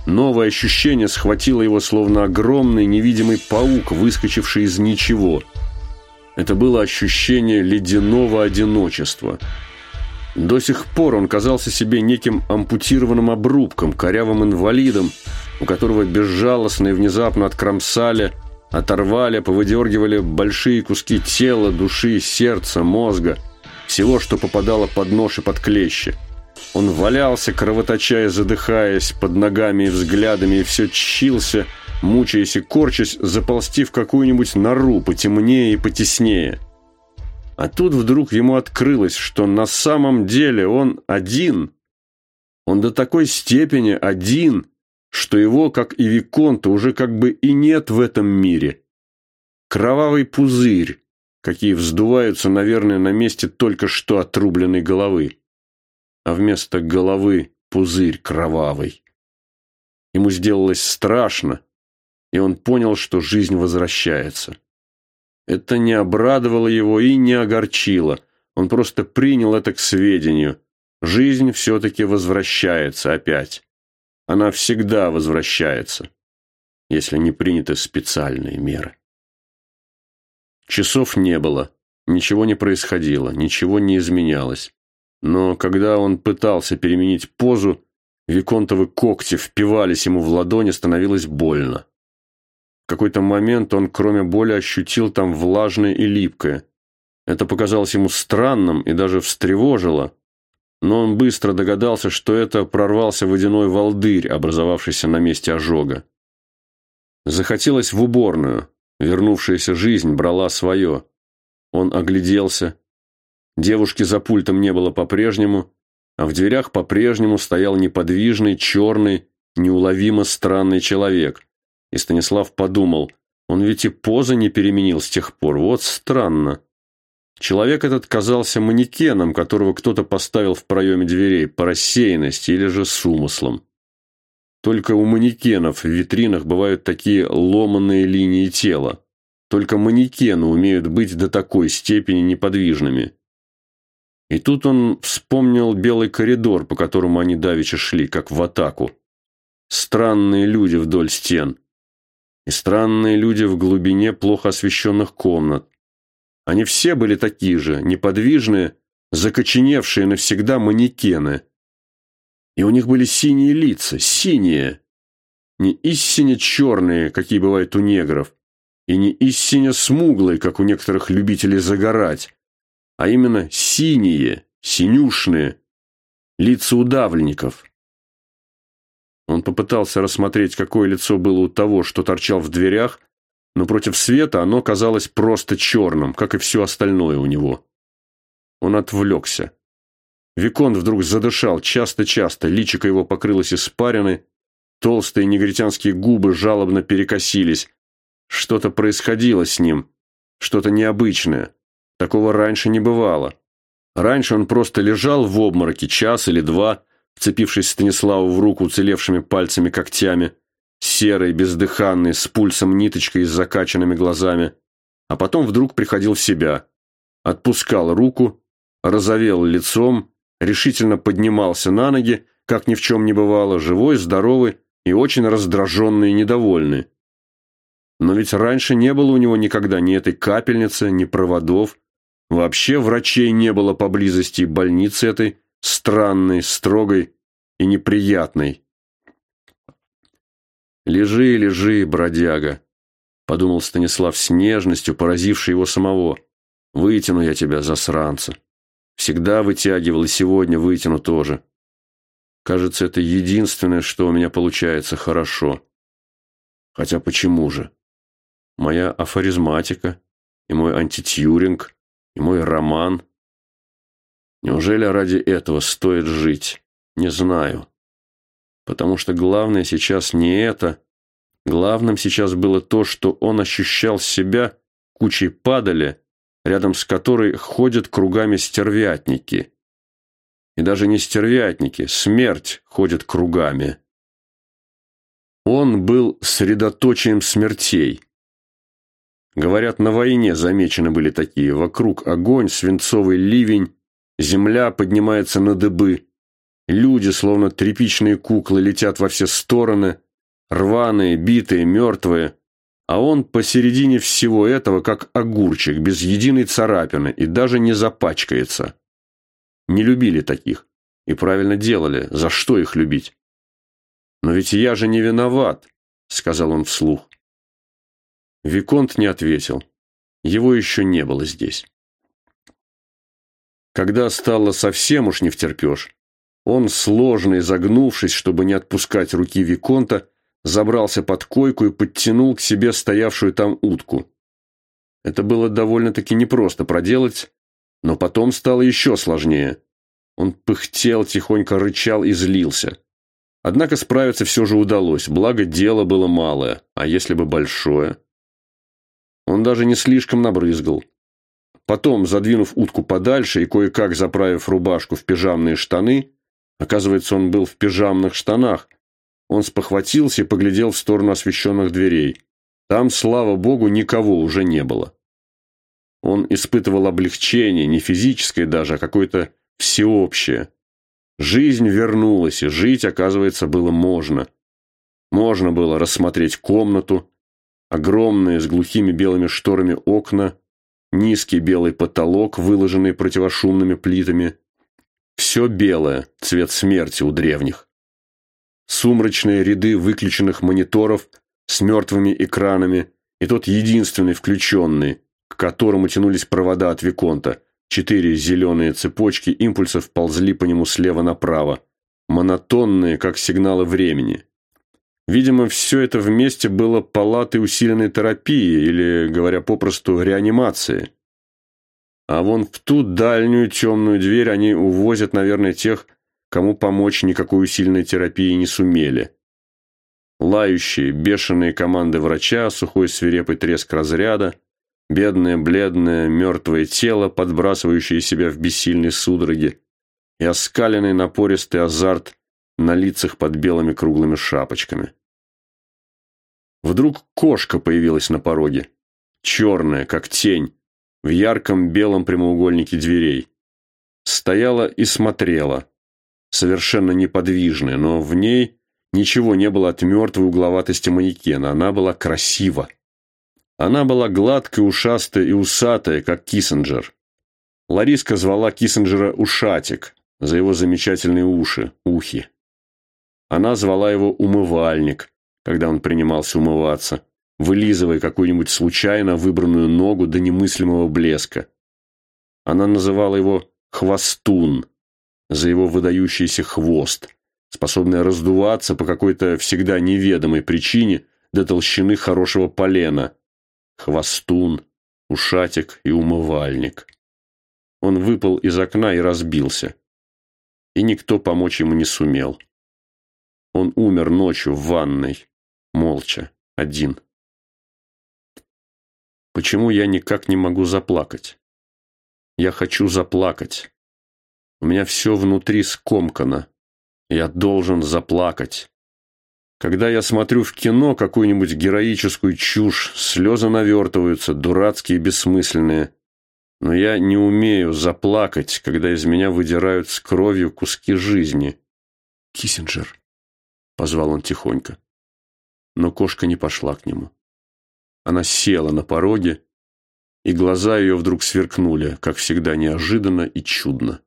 Новое ощущение схватило его, словно огромный невидимый паук, выскочивший из ничего. Это было ощущение ледяного одиночества. До сих пор он казался себе неким ампутированным обрубком, корявым инвалидом, у которого безжалостно и внезапно откромсали, оторвали, повыдергивали большие куски тела, души, сердца, мозга, всего, что попадало под нож и под клещи. Он валялся, кровоточа и задыхаясь, под ногами и взглядами, и все чщился, мучаясь и корчась, заползти в какую-нибудь нору потемнее и потеснее. А тут вдруг ему открылось, что на самом деле он один. Он до такой степени один, что его, как и Виконта, уже как бы и нет в этом мире. Кровавый пузырь, какие вздуваются, наверное, на месте только что отрубленной головы. А вместо головы пузырь кровавый. Ему сделалось страшно, и он понял, что жизнь возвращается. Это не обрадовало его и не огорчило. Он просто принял это к сведению. Жизнь все-таки возвращается опять. Она всегда возвращается, если не приняты специальные меры. Часов не было, ничего не происходило, ничего не изменялось. Но когда он пытался переменить позу, виконтовы когти впивались ему в ладони, становилось больно. В какой-то момент он, кроме боли, ощутил там влажное и липкое. Это показалось ему странным и даже встревожило, но он быстро догадался, что это прорвался водяной волдырь, образовавшийся на месте ожога. Захотелось в уборную. Вернувшаяся жизнь брала свое. Он огляделся. Девушки за пультом не было по-прежнему, а в дверях по-прежнему стоял неподвижный, черный, неуловимо странный человек. И Станислав подумал, он ведь и позы не переменил с тех пор, вот странно. Человек этот казался манекеном, которого кто-то поставил в проеме дверей по рассеянности или же с умыслом. Только у манекенов в витринах бывают такие ломаные линии тела. Только манекены умеют быть до такой степени неподвижными. И тут он вспомнил белый коридор, по которому они давеча шли, как в атаку. Странные люди вдоль стен. И странные люди в глубине плохо освещенных комнат. Они все были такие же, неподвижные, закоченевшие навсегда манекены. И у них были синие лица, синие. Не истинно черные, какие бывают у негров, и не истинно смуглые, как у некоторых любителей загорать, а именно синие, синюшные, лица удавленников. Он попытался рассмотреть, какое лицо было у того, что торчал в дверях, но против света оно казалось просто черным, как и все остальное у него. Он отвлекся. Виконт вдруг задышал часто-часто, личико его покрылось испариной, толстые негритянские губы жалобно перекосились. Что-то происходило с ним, что-то необычное. Такого раньше не бывало. Раньше он просто лежал в обмороке час или два, вцепившись Станиславу в руку уцелевшими пальцами-когтями, серый, бездыханный, с пульсом-ниточкой и с закачанными глазами, а потом вдруг приходил в себя, отпускал руку, розовел лицом, решительно поднимался на ноги, как ни в чем не бывало, живой, здоровый и очень раздраженный и недовольный. Но ведь раньше не было у него никогда ни этой капельницы, ни проводов, вообще врачей не было поблизости, и больницы этой странной, строгой и неприятной. «Лежи, лежи, бродяга», — подумал Станислав с нежностью, поразившей его самого. «Вытяну я тебя, засранца. Всегда вытягивал, и сегодня вытяну тоже. Кажется, это единственное, что у меня получается хорошо. Хотя почему же? Моя афоризматика, и мой антитьюринг, и мой роман. Неужели ради этого стоит жить? Не знаю. Потому что главное сейчас не это. Главным сейчас было то, что он ощущал себя кучей падали, рядом с которой ходят кругами стервятники. И даже не стервятники, смерть ходит кругами. Он был средоточием смертей. Говорят, на войне замечены были такие. Вокруг огонь, свинцовый ливень, земля поднимается на дыбы. Люди, словно тряпичные куклы, летят во все стороны, рваные, битые, мертвые. А он посередине всего этого, как огурчик, без единой царапины, и даже не запачкается. Не любили таких. И правильно делали. За что их любить? «Но ведь я же не виноват», — сказал он вслух. Виконт не ответил. Его еще не было здесь. Когда стало совсем уж невтерпеж, он, сложно изогнувшись, чтобы не отпускать руки Виконта, забрался под койку и подтянул к себе стоявшую там утку. Это было довольно-таки непросто проделать, но потом стало еще сложнее. Он пыхтел, тихонько рычал и злился. Однако справиться все же удалось, благо дело было малое, а если бы большое? Он даже не слишком набрызгал. Потом, задвинув утку подальше и кое-как заправив рубашку в пижамные штаны, оказывается, он был в пижамных штанах, он спохватился и поглядел в сторону освещенных дверей. Там, слава богу, никого уже не было. Он испытывал облегчение, не физическое даже, а какое-то всеобщее. Жизнь вернулась, и жить, оказывается, было можно. Можно было рассмотреть комнату, огромные с глухими белыми шторами окна, низкий белый потолок, выложенный противошумными плитами. Все белое, цвет смерти у древних. Сумрачные ряды выключенных мониторов с мертвыми экранами и тот единственный включенный, к которому тянулись провода от Виконта. 4 зеленые цепочки импульсов ползли по нему слева направо, монотонные, как сигналы времени. Видимо, все это вместе было палатой усиленной терапии или, говоря попросту, реанимации. А вон в ту дальнюю темную дверь они увозят, наверное, тех, кому помочь никакой усиленной терапии не сумели. Лающие, бешеные команды врача, сухой свирепый треск разряда, бедное, бледное, мертвое тело, подбрасывающее себя в бессильной судороге, и оскаленный напористый азарт на лицах под белыми круглыми шапочками. Вдруг кошка появилась на пороге, черная, как тень, в ярком белом прямоугольнике дверей. Стояла и смотрела, совершенно неподвижная, но в ней ничего не было от мертвой угловатости манекена, она была красива. Она была гладкой, ушастая и усатая, как Киссинджер. Лариска звала Киссинджера Ушатик за его замечательные ухи. Она звала его Умывальник, когда он принимался умываться, вылизывая какую-нибудь случайно выбранную ногу до немыслимого блеска. Она называла его Хвостун за его выдающийся хвост, способный раздуваться по какой-то всегда неведомой причине до толщины хорошего полена. Хвостун, Ушатик и Умывальник. Он выпал из окна и разбился. И никто помочь ему не сумел. Он умер ночью в ванной, молча, один. Почему я никак не могу заплакать? Я хочу заплакать. У меня все внутри скомкано. Я должен заплакать. Когда я смотрю в кино какую-нибудь героическую чушь, слезы навертываются, дурацкие и бессмысленные. Но я не умею заплакать, когда из меня выдирают с кровью куски жизни. «Киссинджер», — позвал он тихонько. Но кошка не пошла к нему. Она села на пороге, и глаза ее вдруг сверкнули, как всегда неожиданно и чудно.